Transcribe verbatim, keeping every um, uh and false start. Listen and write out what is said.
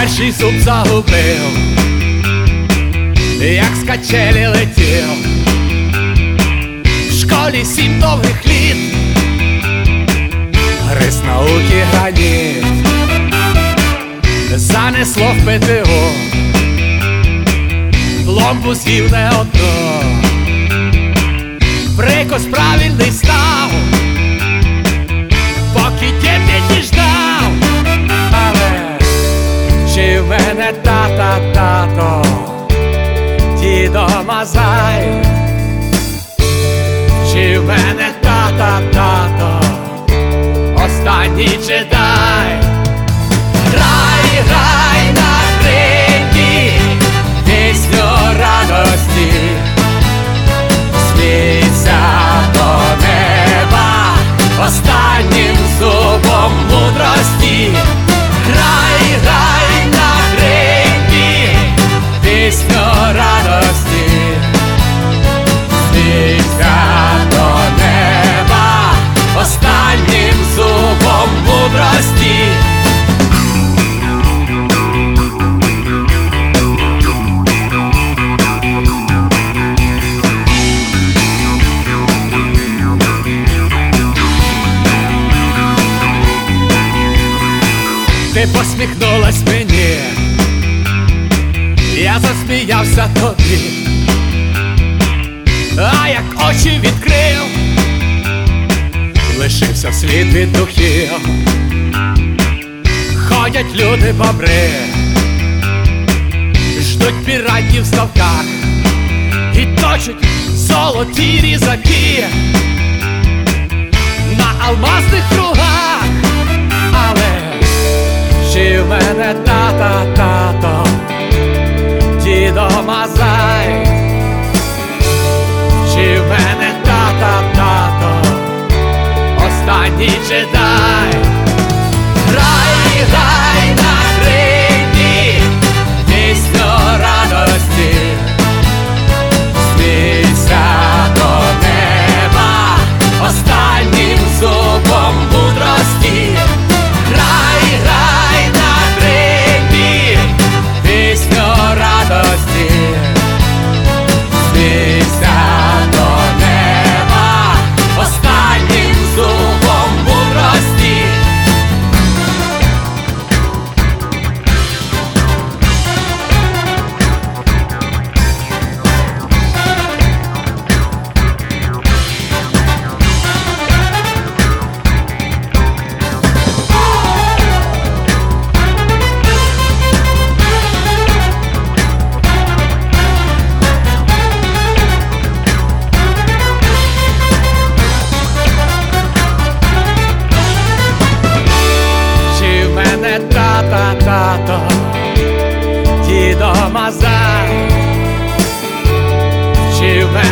перший зуб загубив, як з качелі летів. В школі сім довгих літ гриз науки граніт. Занесло в ПТУ, пломбу з'їв не одну. Прикус правильний став, поки дім не ждав. Але чи в мене тата, тато, дідо Мазай? Чи в мене тата, тато, останній джедай? Грай, грай на скрипці пісню радості, смійся до неба останнім зубом мудрості. Грай, грай на скрипці пісню радості, смійся до неба останнім зубом мудрості. Ти посміхнулась мені, я засміявся тобі. А як очі відкрив, лишився слід від духів. Ходять люди бобри, ждуть піратів в ставках і точать золоті різаки на алмазних кругах. Але чи в мене тата, тато, дідо Мазай? Чи в мене тата, тато, останній джедай? Грай, грай на скрипці пісню радості, смійся до неба останнім зубом мудрості. Грай, грай на скрипці пісню радості, смійся до неба останнім зубом мудрості. Тата, тато, дідо Мазай? Чи в мене